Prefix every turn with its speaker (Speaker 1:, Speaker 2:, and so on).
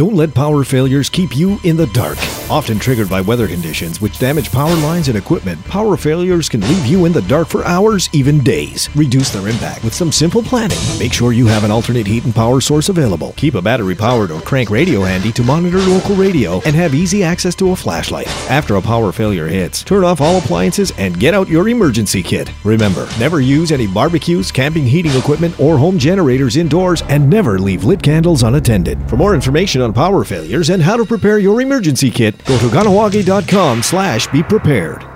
Speaker 1: Don't let power failures keep you in the dark. Often triggered by weather conditions which damage power lines and equipment, power failures can leave you in the dark for hours, even days. Reduce their impact with some simple planning. Make sure you have an alternate heat and power source available. Keep a battery-powered or crank radio handy to monitor local radio and have easy access to a flashlight. After a power failure hits, turn off all appliances and get out your emergency kit. Remember, never use any barbecues, camping heating equipment, or home generators indoors, and never leave lit candles unattended. For more information on power failures and how to prepare your emergency kit, go to Kahnawake.com/be prepared.